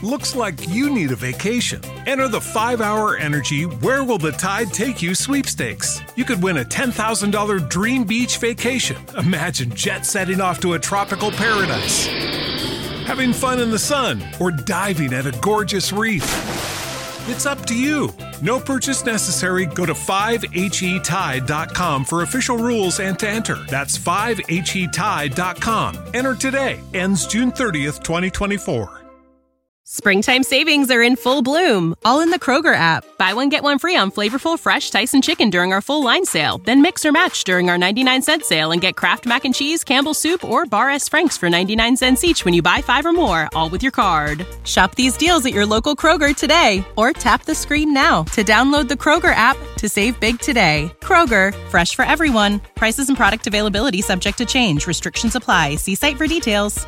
Looks like you need a vacation. Enter the 5-Hour Energy Where Will the Tide Take You sweepstakes. You could win a $10,000 dream beach vacation. Imagine jet setting off to a tropical paradise, having fun in the sun, or diving at a gorgeous reef. It's up to you. No purchase necessary. Go to 5HETide.com for official rules and to enter. That's 5HETide.com. Enter today. Ends June 30th, 2024. Springtime savings are in full bloom, all in the Kroger app. Buy one, get one free on flavorful, fresh Tyson chicken during our full line sale. Then mix or match during our 99-cent sale and get Kraft Mac and Cheese, Campbell's Soup, or Bar S. Frank's for 99 cents each when you buy 5 or more, all with your card. Shop these deals at your local Kroger today, or tap the screen now to download the Kroger app to save big today. Kroger, fresh for everyone. Prices and product availability subject to change. Restrictions apply. See site for details.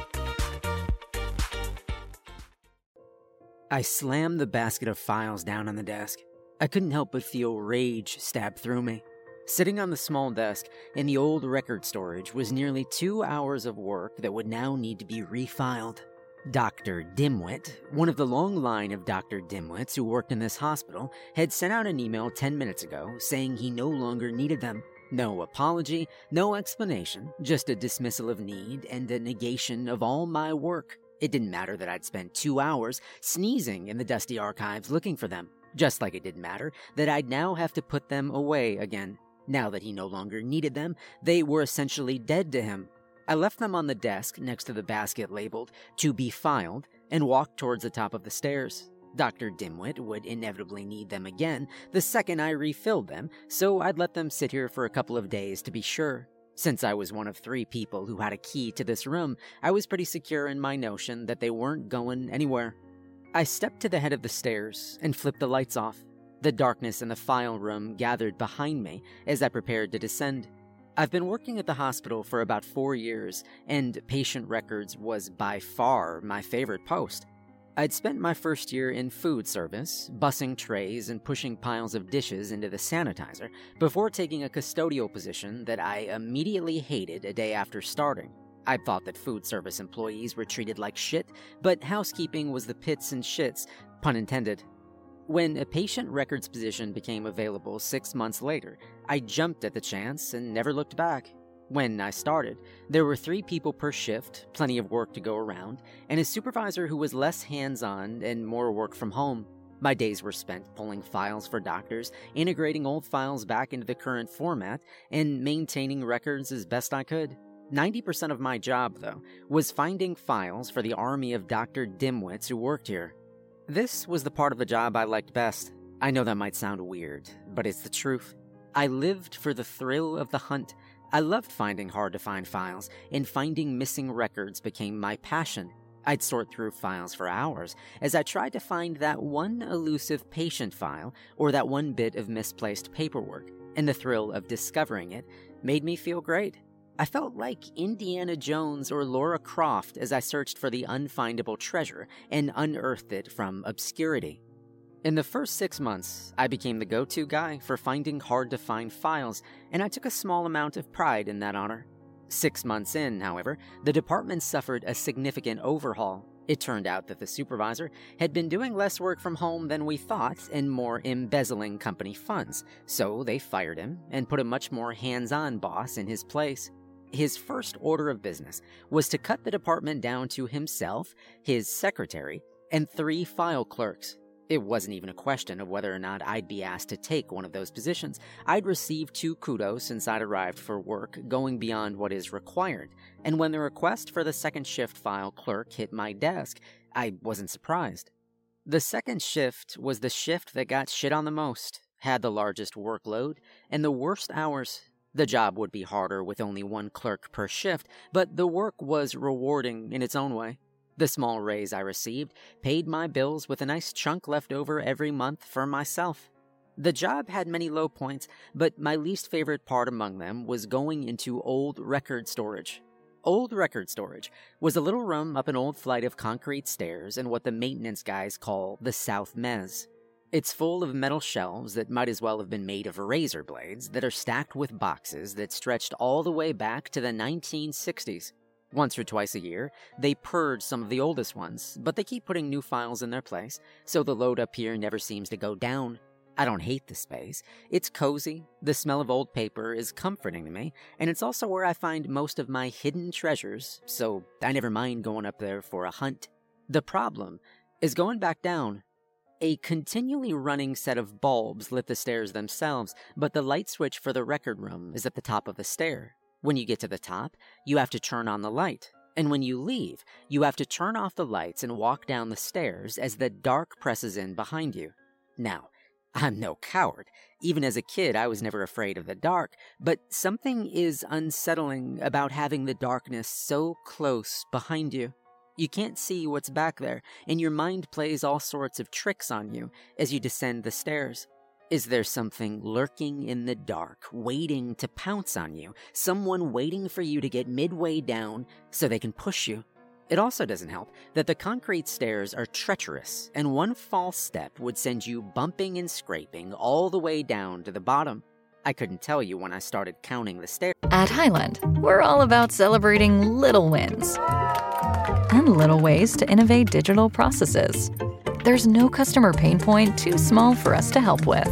I slammed the basket of files down on the desk. I couldn't help but feel rage stab through me. Sitting on the small desk in the old record storage was nearly 2 hours of work that would now need to be refiled. Dr. Dimwit, one of the long line of Dr. Dimwits who worked in this hospital, had sent out an email 10 minutes ago saying he no longer needed them. No apology, no explanation, just a dismissal of need and a negation of all my work. It didn't matter that I'd spent 2 hours sneezing in the dusty archives looking for them, just like it didn't matter that I'd now have to put them away again. Now that he no longer needed them, they were essentially dead to him. I left them on the desk next to the basket labeled, "To be filed," and walked towards the top of the stairs. Dr. Dimwit would inevitably need them again the second I refilled them, so I'd let them sit here for a couple of days to be sure. Since I was one of 3 people who had a key to this room, I was pretty secure in my notion that they weren't going anywhere. I stepped to the head of the stairs and flipped the lights off. The darkness in the file room gathered behind me as I prepared to descend. I've been working at the hospital for about 4 years, and patient records was by far my favorite post. I'd spent my first year in food service, bussing trays and pushing piles of dishes into the sanitizer, before taking a custodial position that I immediately hated a day after starting. I thought that food service employees were treated like shit, but housekeeping was the pits and shits, pun intended. When a patient records position became available 6 months later, I jumped at the chance and never looked back. When I started, there were 3 people per shift, plenty of work to go around, and a supervisor who was less hands-on and more work from home. My days were spent pulling files for doctors, integrating old files back into the current format, and maintaining records as best I could. 90% of my job, though, was finding files for the army of Dr. Dimwits who worked here. This was the part of the job I liked best. I know that might sound weird, but it's the truth. I lived for the thrill of the hunt. I loved finding hard-to-find files, and finding missing records became my passion. I'd sort through files for hours as I tried to find that one elusive patient file or that one bit of misplaced paperwork, and the thrill of discovering it made me feel great. I felt like Indiana Jones or Lara Croft as I searched for the unfindable treasure and unearthed it from obscurity. In the first 6 months, I became the go-to guy for finding hard-to-find files, and I took a small amount of pride in that honor. 6 months in, however, the department suffered a significant overhaul. It turned out that the supervisor had been doing less work from home than we thought and more embezzling company funds, so they fired him and put a much more hands-on boss in his place. His first order of business was to cut the department down to himself, his secretary, and 3 file clerks. It wasn't even a question of whether or not I'd be asked to take one of those positions. I'd received 2 kudos since I'd arrived for work, going beyond what is required, and when the request for the second shift file clerk hit my desk, I wasn't surprised. The second shift was the shift that got shit on the most, had the largest workload, and the worst hours. The job would be harder with only 1 clerk per shift, but the work was rewarding in its own way. The small raise I received paid my bills with a nice chunk left over every month for myself. The job had many low points, but my least favorite part among them was going into old record storage. Old record storage was a little room up an old flight of concrete stairs in what the maintenance guys call the South Mez. It's full of metal shelves that might as well have been made of razor blades that are stacked with boxes that stretched all the way back to the 1960s. Once or twice a year, they purge some of the oldest ones, but they keep putting new files in their place, so the load up here never seems to go down. I don't hate the space. It's cozy, the smell of old paper is comforting to me, and it's also where I find most of my hidden treasures, so I never mind going up there for a hunt. The problem is going back down. A continually running set of bulbs lit the stairs themselves, but the light switch for the record room is at the top of the stair. When you get to the top, you have to turn on the light, and when you leave, you have to turn off the lights and walk down the stairs as the dark presses in behind you. Now, I'm no coward. Even as a kid, I was never afraid of the dark, but something is unsettling about having the darkness so close behind you. You can't see what's back there, and your mind plays all sorts of tricks on you as you descend the stairs. Is there something lurking in the dark, waiting to pounce on you? Someone waiting for you to get midway down so they can push you? It also doesn't help that the concrete stairs are treacherous, and one false step would send you bumping and scraping all the way down to the bottom. I couldn't tell you when I started counting the stairs. At Highland, we're all about celebrating little wins and little ways to innovate digital processes. There's no customer pain point too small for us to help with.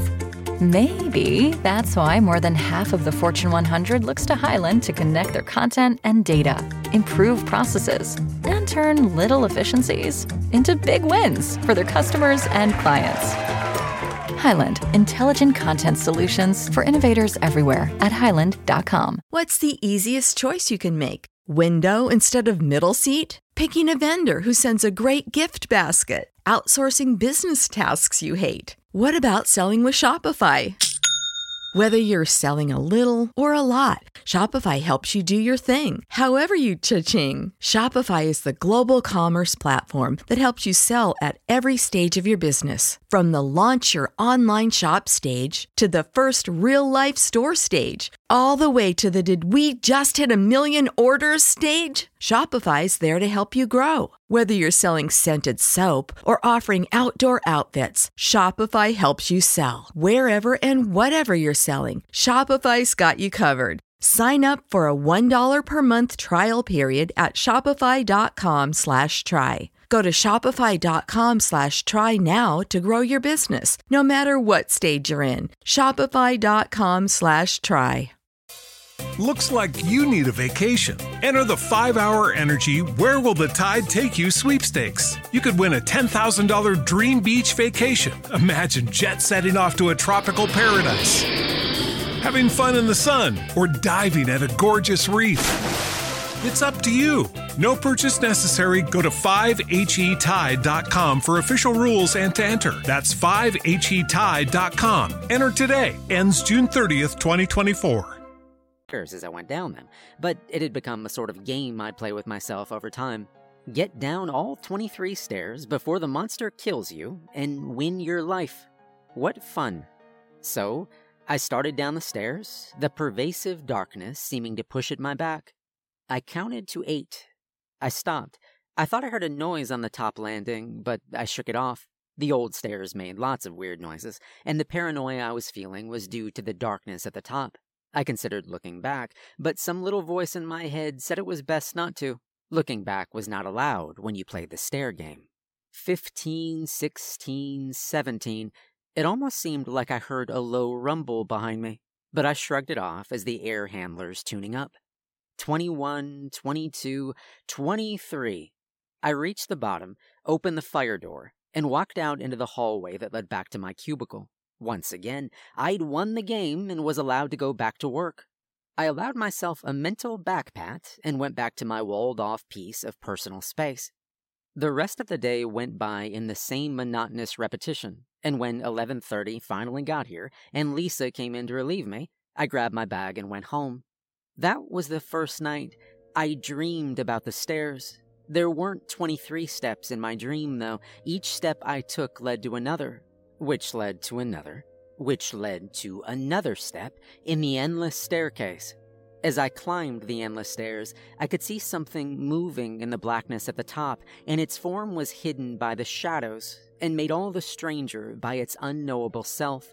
Maybe that's why more than half of the Fortune 100 looks to Highland to connect their content and data, improve processes, and turn little efficiencies into big wins for their customers and clients. Highland, intelligent content solutions for innovators everywhere at highland.com. What's the easiest choice you can make? Window instead of middle seat? Picking a vendor who sends a great gift basket? Outsourcing business tasks you hate? What about selling with Shopify? Whether you're selling a little or a lot, Shopify helps you do your thing, however you cha-ching. Shopify is the global commerce platform that helps you sell at every stage of your business. From the launch your online shop stage to the first real-life store stage, all the way to the did we just hit 1 million orders stage. Shopify's there to help you grow. Whether you're selling scented soap or offering outdoor outfits, Shopify helps you sell. Wherever and whatever you're selling, Shopify's got you covered. Sign up for a $1 per month trial period at shopify.com/try. Go to shopify.com/try now to grow your business, no matter what stage you're in. Shopify.com/try. Looks like you need a vacation. Enter the 5-Hour Energy Where Will the Tide Take You sweepstakes. You could win a $10,000 dream beach vacation. Imagine jet setting off to a tropical paradise, having fun in the sun, or diving at a gorgeous reef. It's up to you. No purchase necessary. Go to 5HETide.com for official rules and to enter. That's 5HETide.com. Enter today. Ends June 30th, 2024. As I went down them, but it had become a sort of game I'd play with myself over time. Get down all 23 stairs before the monster kills you and win your life. What fun. So, I started down the stairs, the pervasive darkness seeming to push at my back. I counted to 8. I stopped. I thought I heard a noise on the top landing, but I shook it off. The old stairs made lots of weird noises, and the paranoia I was feeling was due to the darkness at the top. I considered looking back, but some little voice in my head said it was best not to. Looking back was not allowed when you played the stair game. 15, 16, 17. It almost seemed like I heard a low rumble behind me, but I shrugged it off as the air handlers tuning up. 21, 22, 23. I reached the bottom, opened the fire door, and walked out into the hallway that led back to my cubicle. Once again, I'd won the game and was allowed to go back to work. I allowed myself a mental back pat and went back to my walled-off piece of personal space. The rest of the day went by in the same monotonous repetition, and when 11:30 finally got here and Lisa came in to relieve me, I grabbed my bag and went home. That was the first night I dreamed about the stairs. There weren't 23 steps in my dream, though. Each step I took led to another, which led to another, which led to another step in the endless staircase. As I climbed the endless stairs, I could see something moving in the blackness at the top, and its form was hidden by the shadows and made all the stranger by its unknowable self.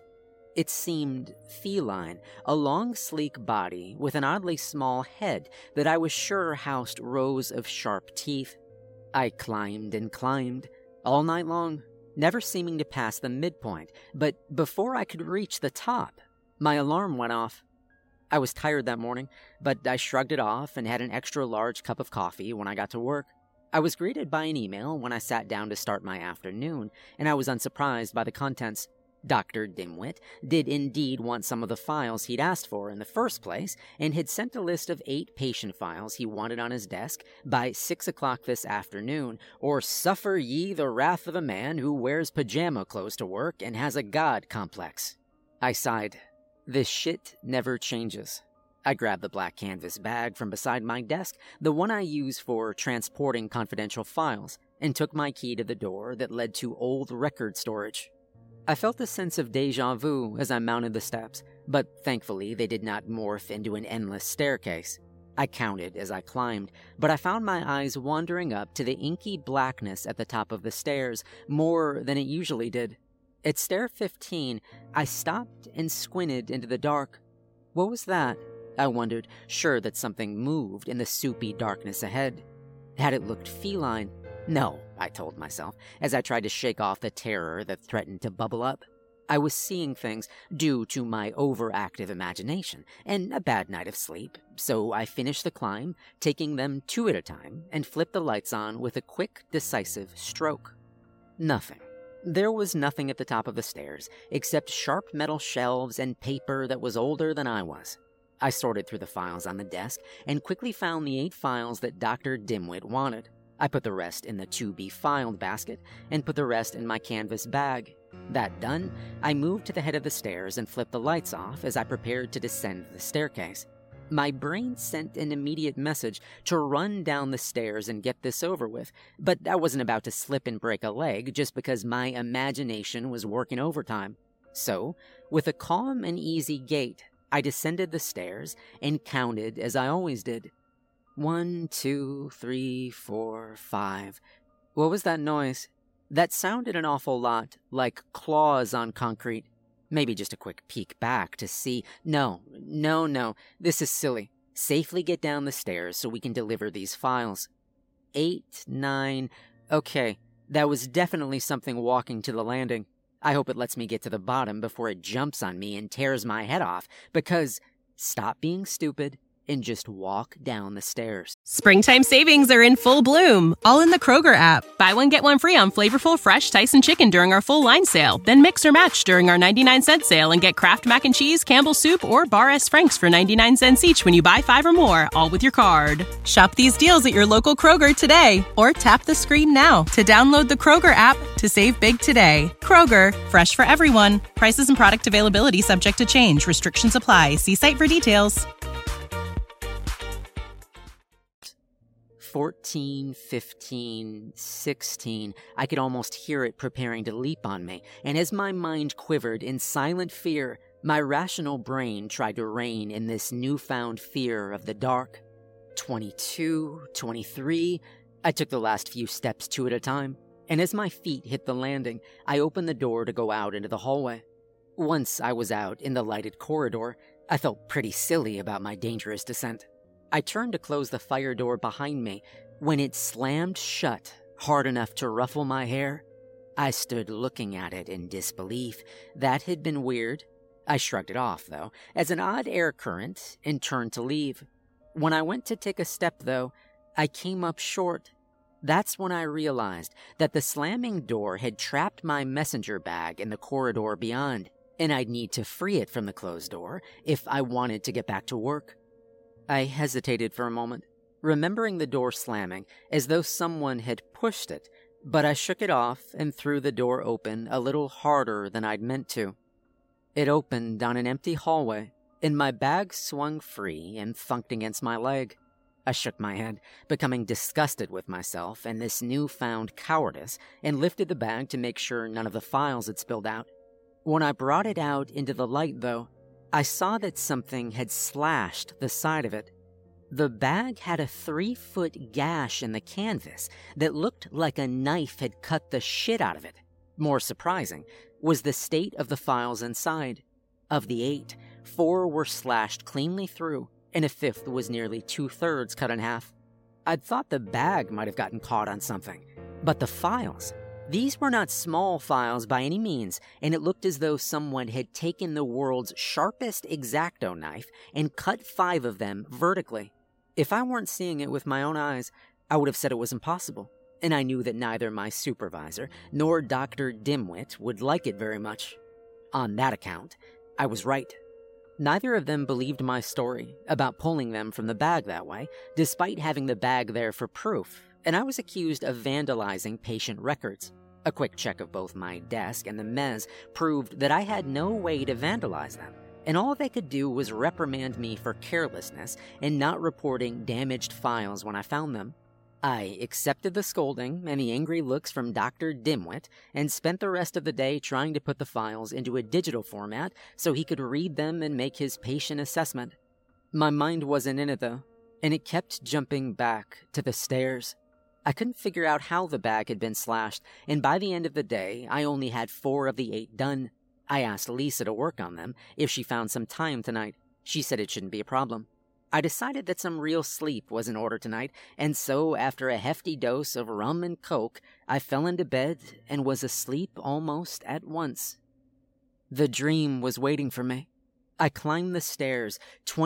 It seemed feline, a long, sleek body with an oddly small head that I was sure housed rows of sharp teeth. I climbed and climbed, all night long, never seeming to pass the midpoint, but before I could reach the top, my alarm went off. I was tired that morning, but I shrugged it off and had an extra large cup of coffee when I got to work. I was greeted by an email when I sat down to start my afternoon, and I was unsurprised by the contents. Dr. Dimwit did indeed want some of the files he'd asked for in the first place, and had sent a list of 8 patient files he wanted on his desk by 6 o'clock this afternoon, or suffer ye the wrath of a man who wears pajama clothes to work and has a god complex. I sighed. This shit never changes. I grabbed the black canvas bag from beside my desk, the one I use for transporting confidential files, and took my key to the door that led to old record storage. I felt a sense of déjà vu as I mounted the steps, but thankfully they did not morph into an endless staircase. I counted as I climbed, but I found my eyes wandering up to the inky blackness at the top of the stairs more than it usually did. At stair 15, I stopped and squinted into the dark. What was that? I wondered, sure that something moved in the soupy darkness ahead. Had it looked feline? No, I told myself, as I tried to shake off the terror that threatened to bubble up. I was seeing things due to my overactive imagination and a bad night of sleep, so I finished the climb, taking them 2 at a time, and flipped the lights on with a quick, decisive stroke. Nothing. There was nothing at the top of the stairs, except sharp metal shelves and paper that was older than I was. I sorted through the files on the desk and quickly found the 8 files that Dr. Dimwit wanted. I put the rest in the to-be-filed basket and put the rest in my canvas bag. That done, I moved to the head of the stairs and flipped the lights off as I prepared to descend the staircase. My brain sent an immediate message to run down the stairs and get this over with, but I wasn't about to slip and break a leg just because my imagination was working overtime. So, with a calm and easy gait, I descended the stairs and counted as I always did. 1, 2, 3, 4, 5. What was that noise? That sounded an awful lot like claws on concrete. Maybe just a quick peek back to see. No, this is silly. Safely get down the stairs so we can deliver these files. 8, 9. Okay, that was definitely something walking to the landing. I hope it lets me get to the bottom before it jumps on me and tears my head off, because stop being stupid and just walk down the stairs. Springtime savings are in full bloom, all in the Kroger app. Buy one, get one free on flavorful, fresh Tyson chicken during our full line sale. Then mix or match during our 99-cent sale and get Kraft Mac and Cheese, Campbell's Soup, or Bar S. Franks for 99 cents each when you buy 5 or more, all with your card. Shop these deals at your local Kroger today, or tap the screen now to download the Kroger app to save big today. Kroger, fresh for everyone. Prices and product availability subject to change. Restrictions apply. See site for details. 14, 15, 16, I could almost hear it preparing to leap on me, and as my mind quivered in silent fear, my rational brain tried to rein in this newfound fear of the dark. 22, 23, I took the last few steps 2 at a time, and as my feet hit the landing, I opened the door to go out into the hallway. Once I was out in the lighted corridor, I felt pretty silly about my dangerous descent. I turned to close the fire door behind me when it slammed shut hard enough to ruffle my hair. I stood looking at it in disbelief. That had been weird. I shrugged it off, though, as an odd air current, and turned to leave. When I went to take a step, though, I came up short. That's when I realized that the slamming door had trapped my messenger bag in the corridor beyond, and I'd need to free it from the closed door if I wanted to get back to work. I hesitated for a moment, remembering the door slamming as though someone had pushed it, but I shook it off and threw the door open a little harder than I'd meant to. It opened down an empty hallway, and my bag swung free and thunked against my leg. I shook my head, becoming disgusted with myself and this newfound cowardice, and lifted the bag to make sure none of the files had spilled out. When I brought it out into the light, though, I saw that something had slashed the side of it. The bag had a 3-foot gash in the canvas that looked like a knife had cut the shit out of it. More surprising was the state of the files inside. Of the 8, 4 were slashed cleanly through, and a 5th was nearly 2/3 cut in half. I'd thought the bag might have gotten caught on something, but the files, these were not small files by any means, and it looked as though someone had taken the world's sharpest X-Acto knife and cut 5 of them vertically. If I weren't seeing it with my own eyes, I would have said it was impossible, and I knew that neither my supervisor nor Dr. Dimwit would like it very much. On that account, I was right. Neither of them believed my story about pulling them from the bag that way, despite having the bag there for proof, and I was accused of vandalizing patient records. A quick check of both my desk and the mez proved that I had no way to vandalize them, and all they could do was reprimand me for carelessness and not reporting damaged files when I found them. I accepted the scolding and the angry looks from Dr. Dimwit and spent the rest of the day trying to put the files into a digital format so he could read them and make his patient assessment. My mind wasn't in it though, and it kept jumping back to the stairs. I couldn't figure out how the bag had been slashed, and by the end of the day, I only had 4 of the 8 done. I asked Lisa to work on them if she found some time tonight. She said it shouldn't be a problem. I decided that some real sleep was in order tonight, and so after a hefty dose of rum and coke, I fell into bed and was asleep almost at once. The dream was waiting for me. I climbed the stairs,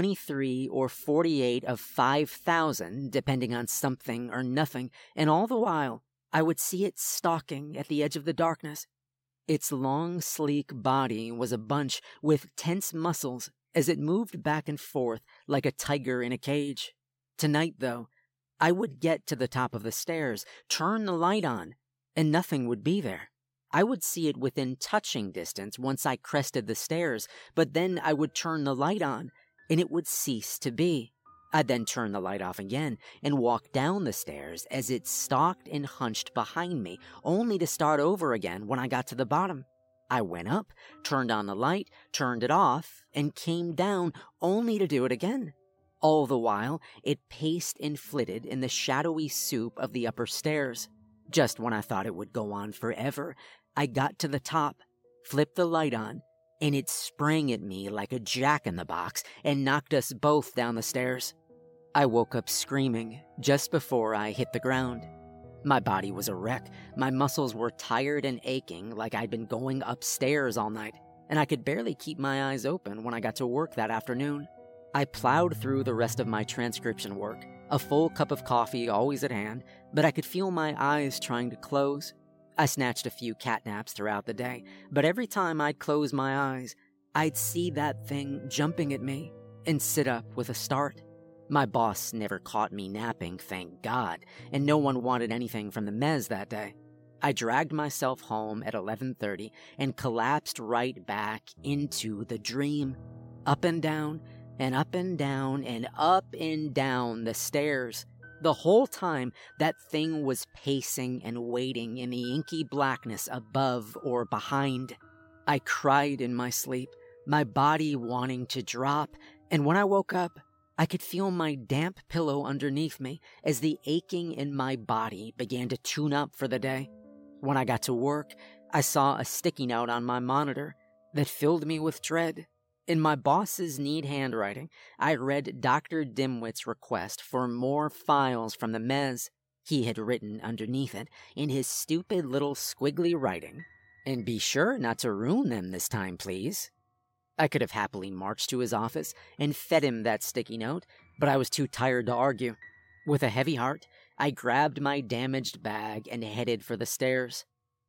23 or 48 of 5,000, depending on something or nothing, and all the while, I would see it stalking at the edge of the darkness. Its long, sleek body was a bunch with tense muscles as it moved back and forth like a tiger in a cage. Tonight, though, I would get to the top of the stairs, turn the light on, and nothing would be there. I would see it within touching distance once I crested the stairs, but then I would turn the light on, and it would cease to be. I'd then turn the light off again and walk down the stairs as it stalked and hunched behind me, only to start over again when I got to the bottom. I went up, turned on the light, turned it off, and came down only to do it again. All the while, it paced and flitted in the shadowy soup of the upper stairs. Just when I thought it would go on forever, I got to the top, flipped the light on, and it sprang at me like a jack-in-the-box and knocked us both down the stairs. I woke up screaming just before I hit the ground. My body was a wreck. My muscles were tired and aching like I'd been going upstairs all night, and I could barely keep my eyes open when I got to work that afternoon. I plowed through the rest of my transcription work, a full cup of coffee always at hand, but I could feel my eyes trying to close. I snatched a few catnaps throughout the day, but every time I'd close my eyes, I'd see that thing jumping at me and sit up with a start. My boss never caught me napping, thank God, and no one wanted anything from the mez that day. I dragged myself home at 11:30 and collapsed right back into the dream. Up and down, and up and down, and up and down the stairs. The whole time, that thing was pacing and waiting in the inky blackness above or behind. I cried in my sleep, my body wanting to drop, and when I woke up, I could feel my damp pillow underneath me as the aching in my body began to tune up for the day. When I got to work, I saw a sticky note on my monitor that filled me with dread. In my boss's neat handwriting, I read Dr. Dimwit's request for more files from the mez. He had written underneath it, in his stupid little squiggly writing, "And be sure not to ruin them this time, please." I could have happily marched to his office and fed him that sticky note, but I was too tired to argue. With a heavy heart, I grabbed my damaged bag and headed for the stairs.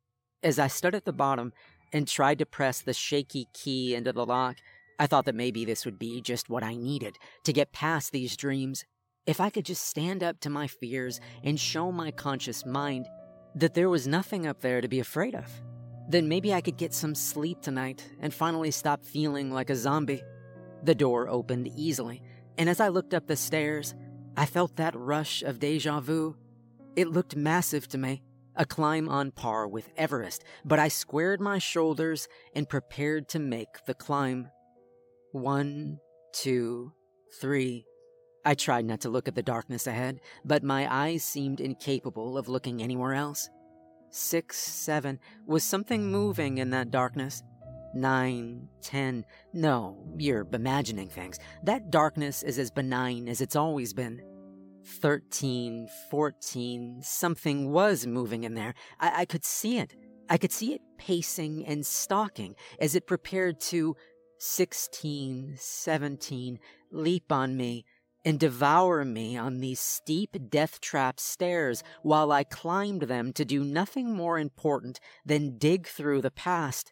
As I stood at the bottom and tried to press the shaky key into the lock, I thought that maybe this would be just what I needed to get past these dreams. If I could just stand up to my fears and show my conscious mind that there was nothing up there to be afraid of, then maybe I could get some sleep tonight and finally stop feeling like a zombie. The door opened easily, and as I looked up the stairs, I felt that rush of déjà vu. It looked massive to me, a climb on par with Everest, but I squared my shoulders and prepared to make the climb. 1, 2, 3. I tried not to look at the darkness ahead, but my eyes seemed incapable of looking anywhere else. 6, 7. Was something moving in that darkness? 9, 10. No, you're imagining things. That darkness is as benign as it's always been. 13, 14, something was moving in there. I could see it. I could see it pacing and stalking as it prepared to 16, 17, leap on me and devour me on these steep death-trap stairs while I climbed them to do nothing more important than dig through the past.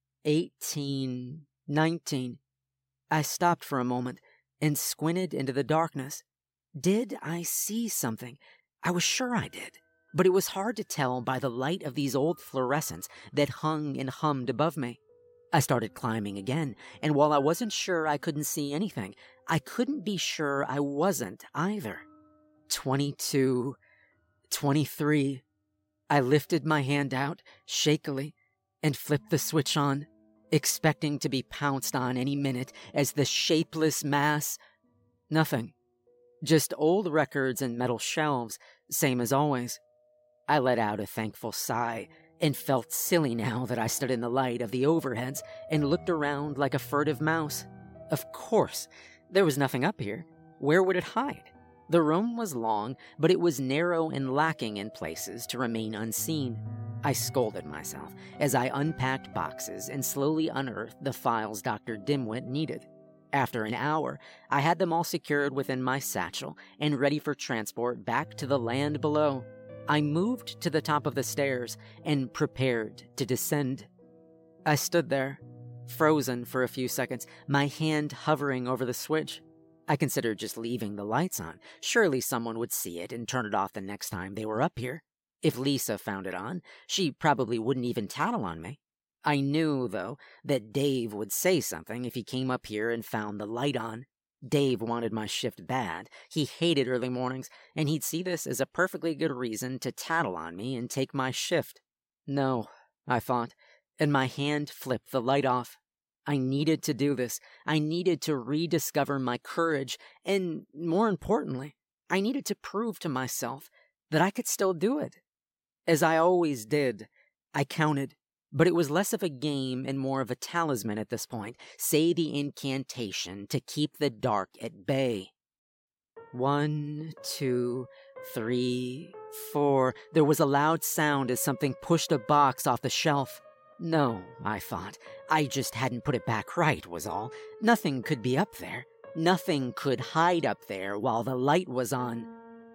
18, 19. I stopped for a moment and squinted into the darkness. Did I see something? I was sure I did, but it was hard to tell by the light of these old fluorescents that hung and hummed above me. I started climbing again, and while I wasn't sure I couldn't see anything, I couldn't be sure I wasn't either. 22, 23. I lifted my hand out, shakily, and flipped the switch on, expecting to be pounced on any minute as the shapeless mass... Nothing. Just old records and metal shelves, same as always. I let out a thankful sigh and felt silly now that I stood in the light of the overheads and looked around like a furtive mouse. Of course, there was nothing up here. Where would it hide? The room was long, but it was narrow and lacking in places to remain unseen. I scolded myself as I unpacked boxes and slowly unearthed the files Dr. Dimwit needed. After an hour, I had them all secured within my satchel and ready for transport back to the land below. I moved to the top of the stairs and prepared to descend. I stood there, frozen for a few seconds, my hand hovering over the switch. I considered just leaving the lights on. Surely someone would see it and turn it off the next time they were up here. If Lisa found it on, she probably wouldn't even tattle on me. I knew, though, that Dave would say something if he came up here and found the light on. Dave wanted my shift bad. He hated early mornings, and he'd see this as a perfectly good reason to tattle on me and take my shift. No, I thought, and my hand flipped the light off. I needed to do this. I needed to rediscover my courage, and more importantly, I needed to prove to myself that I could still do it. As I always did, I counted. But it was less of a game and more of a talisman at this point. Say the incantation to keep the dark at bay. 1, 2, 3, 4. There was a loud sound as something pushed a box off the shelf. No, I thought. I just hadn't put it back right, was all. Nothing could be up there. Nothing could hide up there while the light was on.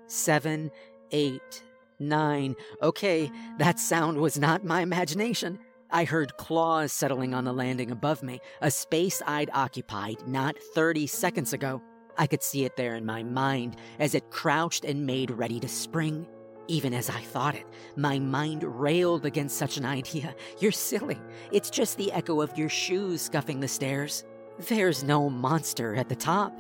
7, 8, 9. Okay, that sound was not my imagination. I heard claws settling on the landing above me, a space I'd occupied not 30 seconds ago. I could see it there in my mind as it crouched and made ready to spring. Even as I thought it, my mind railed against such an idea. You're silly. It's just the echo of your shoes scuffing the stairs. There's no monster at the top.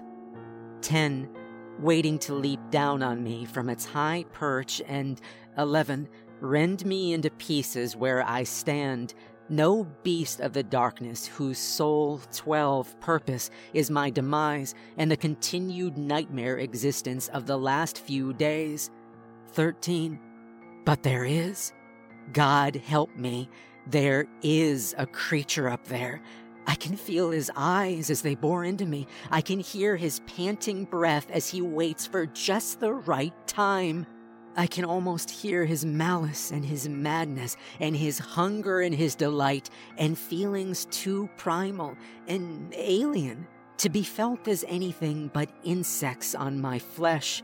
10, waiting to leap down on me from its high perch, and 11, rend me into pieces where I stand. No beast of the darkness whose sole 12 purpose is my demise and the continued nightmare existence of the last few days. 13. But there is. God help me. There is a creature up there. I can feel his eyes as they bore into me. I can hear his panting breath as he waits for just the right time. I can almost hear his malice and his madness and his hunger and his delight and feelings too primal and alien to be felt as anything but insects on my flesh.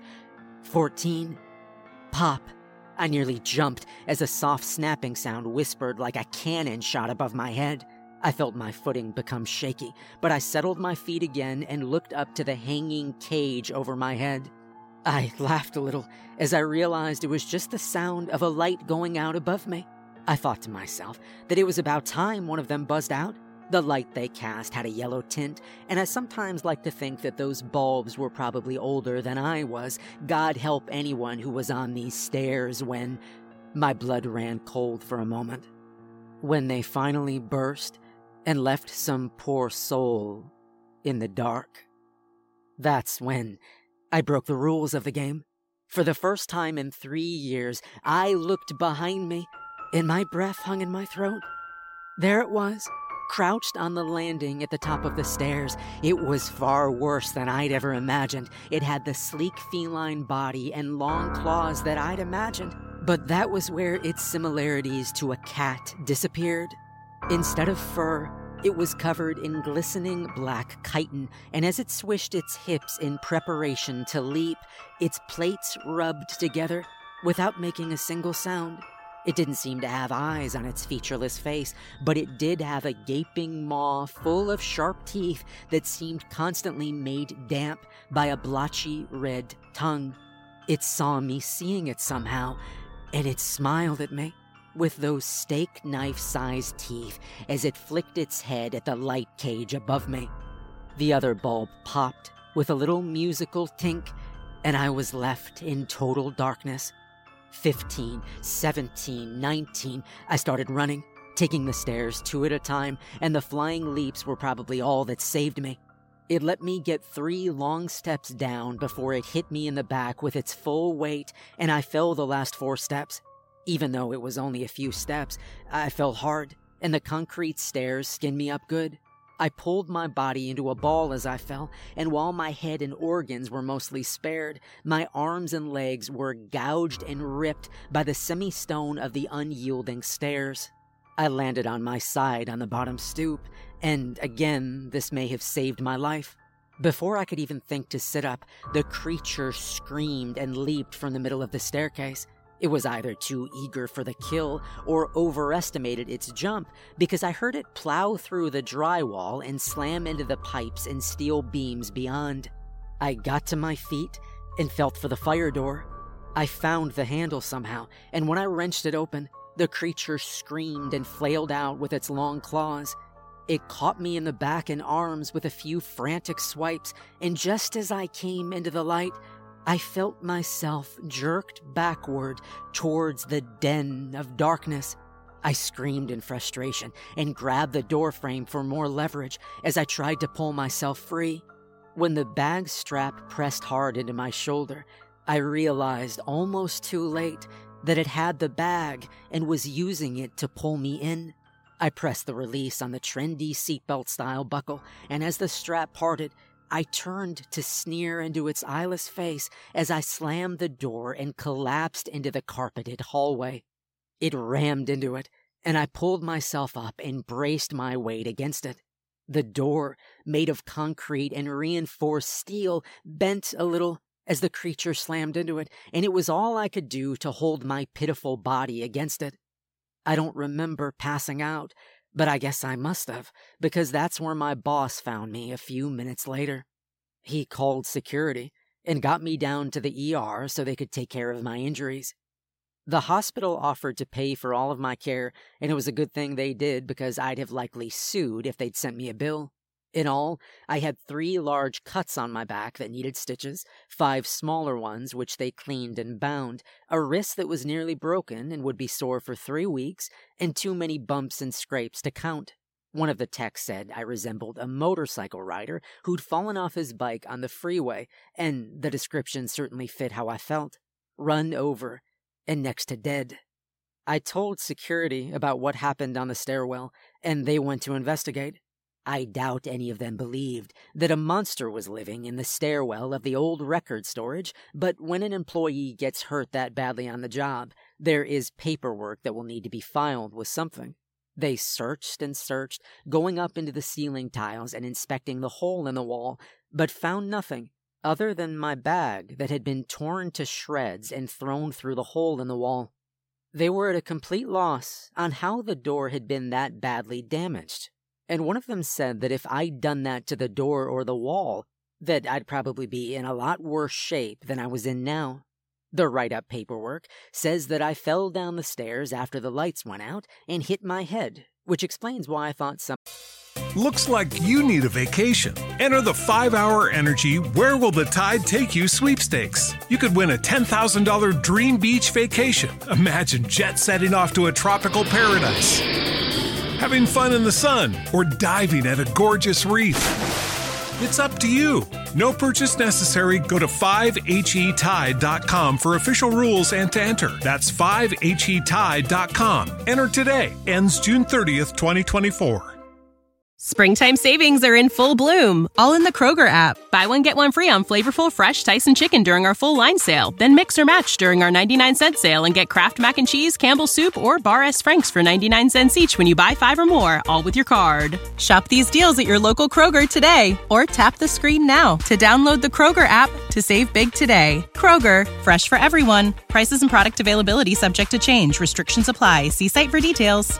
14. Pop. I nearly jumped as a soft snapping sound whispered like a cannon shot above my head. I felt my footing become shaky, but I settled my feet again and looked up to the hanging cage over my head. I laughed a little as I realized it was just the sound of a light going out above me. I thought to myself that it was about time one of them buzzed out. The light they cast had a yellow tint, and I sometimes like to think that those bulbs were probably older than I was. God help anyone who was on these stairs when... My blood ran cold for a moment. When they finally burst and left some poor soul in the dark. That's when I broke the rules of the game. For the first time in 3 years, I looked behind me, and my breath hung in my throat. There it was, Crouched on the landing at the top of the stairs, it was far worse than I'd ever imagined. It had the sleek feline body and long claws that I'd imagined, but that was where its similarities to a cat disappeared. Instead of fur, it was covered in glistening black chitin, and as it swished its hips in preparation to leap, its plates rubbed together without making a single sound. It didn't seem to have eyes on its featureless face, but it did have a gaping maw full of sharp teeth that seemed constantly made damp by a blotchy red tongue. It saw me seeing it somehow, and it smiled at me with those steak knife-sized teeth as it flicked its head at the light cage above me. The other bulb popped with a little musical tink, and I was left in total darkness. 15, 17, 19, I started running, taking the stairs 2 at a time, and the flying leaps were probably all that saved me. It let me get 3 long steps down before it hit me in the back with its full weight, and I fell the last 4 steps. Even though it was only a few steps, I fell hard, and the concrete stairs skinned me up good. I pulled my body into a ball as I fell, and while my head and organs were mostly spared, my arms and legs were gouged and ripped by the semi-stone of the unyielding stairs. I landed on my side on the bottom stoop, and again, this may have saved my life. Before I could even think to sit up, the creature screamed and leaped from the middle of the staircase. It was either too eager for the kill or overestimated its jump, because I heard it plow through the drywall and slam into the pipes and steel beams beyond. I got to my feet and felt for the fire door. I found the handle somehow, and when I wrenched it open, the creature screamed and flailed out with its long claws. It caught me in the back and arms with a few frantic swipes, and just as I came into the light, I felt myself jerked backward towards the den of darkness. I screamed in frustration and grabbed the doorframe for more leverage as I tried to pull myself free. When the bag strap pressed hard into my shoulder, I realized almost too late that it had the bag and was using it to pull me in. I pressed the release on the trendy seatbelt-style buckle, and as the strap parted, I turned to sneer into its eyeless face as I slammed the door and collapsed into the carpeted hallway. It rammed into it, and I pulled myself up and braced my weight against it. The door, made of concrete and reinforced steel, bent a little as the creature slammed into it, and it was all I could do to hold my pitiful body against it. I don't remember passing out, but I guess I must have, because that's where my boss found me a few minutes later. He called security and got me down to the ER so they could take care of my injuries. The hospital offered to pay for all of my care, and it was a good thing they did because I'd have likely sued if they'd sent me a bill. In all, I had 3 large cuts on my back that needed stitches, 5 smaller ones which they cleaned and bound, a wrist that was nearly broken and would be sore for 3 weeks, and too many bumps and scrapes to count. One of the techs said I resembled a motorcycle rider who'd fallen off his bike on the freeway, and the description certainly fit how I felt. Run over and next to dead. I told security about what happened on the stairwell, and they went to investigate. I doubt any of them believed that a monster was living in the stairwell of the old record storage, but when an employee gets hurt that badly on the job, there is paperwork that will need to be filed with something. They searched and searched, going up into the ceiling tiles and inspecting the hole in the wall, but found nothing other than my bag that had been torn to shreds and thrown through the hole in the wall. They were at a complete loss on how the door had been that badly damaged. And one of them said that if I'd done that to the door or the wall, that I'd probably be in a lot worse shape than I was in now. The write-up paperwork says that I fell down the stairs after the lights went out and hit my head, which explains why I thought some... Looks like you need a vacation. Enter the 5-Hour Energy Where Will the Tide Take You sweepstakes. You could win a $10,000 dream beach vacation. Imagine jet setting off to a tropical paradise, having fun in the sun, or diving at a gorgeous reef. It's up to you. No purchase necessary. Go to 5HETide.com for official rules and to enter. That's 5HETide.com. Enter today. Ends June 30th, 2024. Springtime savings are in full bloom, all in the Kroger app. Buy one, get one free on flavorful fresh Tyson chicken during our full line sale. Then mix or match during our 99-cent sale and get Kraft Mac and Cheese, Campbell's Soup, or Bar S. Frank's for 99 cents each when you buy 5 or more, all with your card. Shop these deals at your local Kroger today, or tap the screen now to download the Kroger app to save big today. Kroger, fresh for everyone. Prices and product availability subject to change. Restrictions apply. See site for details.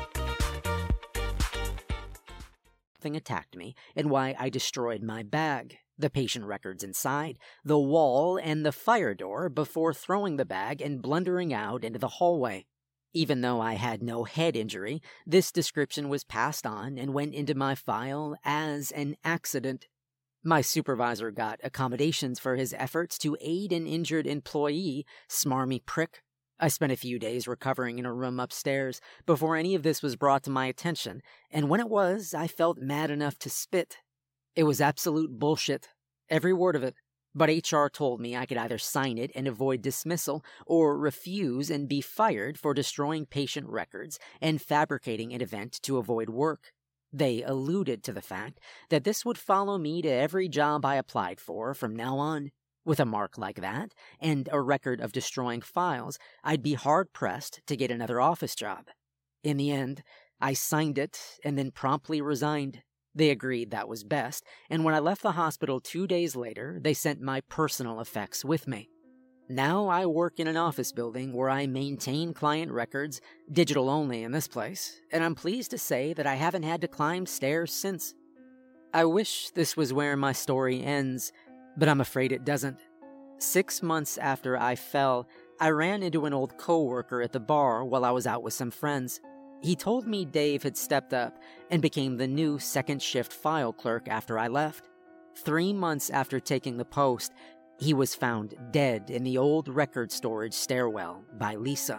Attacked me and why I destroyed my bag, the patient records inside, the wall, and the fire door before throwing the bag and blundering out into the hallway. Even though I had no head injury, this description was passed on and went into my file as an accident. My supervisor got accommodations for his efforts to aid an injured employee, smarmy prick. I spent a few days recovering in a room upstairs before any of this was brought to my attention, and when it was, I felt mad enough to spit. It was absolute bullshit, every word of it, but HR told me I could either sign it and avoid dismissal, or refuse and be fired for destroying patient records and fabricating an event to avoid work. They alluded to the fact that this would follow me to every job I applied for from now on. With a mark like that, and a record of destroying files, I'd be hard-pressed to get another office job. In the end, I signed it and then promptly resigned. They agreed that was best, and when I left the hospital 2 days later, they sent my personal effects with me. Now I work in an office building where I maintain client records, digital only in this place, and I'm pleased to say that I haven't had to climb stairs since. I wish this was where my story ends, but I'm afraid it doesn't. 6 months after I fell, I ran into an old coworker at the bar while I was out with some friends. He told me Dave had stepped up and became the new second-shift file clerk after I left. 3 months after taking the post, he was found dead in the old record storage stairwell by Lisa.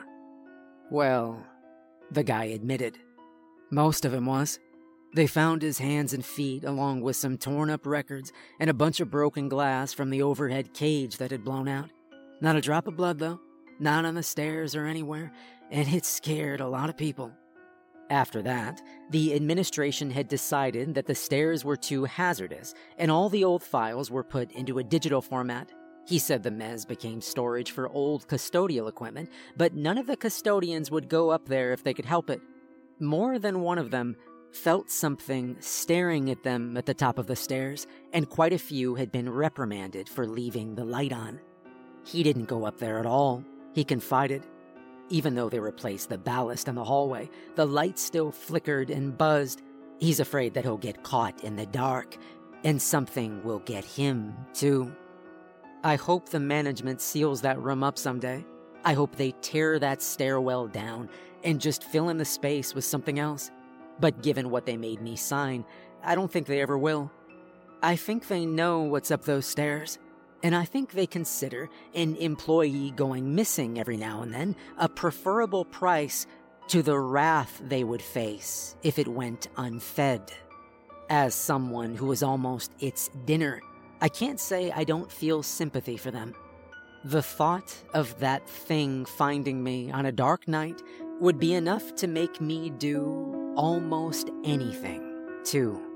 Well, the guy admitted. Most of him was. They found his hands and feet along with some torn-up records and a bunch of broken glass from the overhead cage that had blown out. Not a drop of blood, though. Not on the stairs or anywhere, and it scared a lot of people. After that, the administration had decided that the stairs were too hazardous, and all the old files were put into a digital format. He said the mez became storage for old custodial equipment, but none of the custodians would go up there if they could help it. More than one of them felt something staring at them at the top of the stairs, and quite a few had been reprimanded for leaving the light on. He didn't go up there at all, he confided. Even though they replaced the ballast in the hallway, the light still flickered and buzzed. He's afraid that he'll get caught in the dark, and something will get him, too. I hope the management seals that room up someday. I hope they tear that stairwell down and just fill in the space with something else. But given what they made me sign, I don't think they ever will. I think they know what's up those stairs, and I think they consider an employee going missing every now and then a preferable price to the wrath they would face if it went unfed. As someone who was almost its dinner, I can't say I don't feel sympathy for them. The thought of that thing finding me on a dark night would be enough to make me do almost anything, too.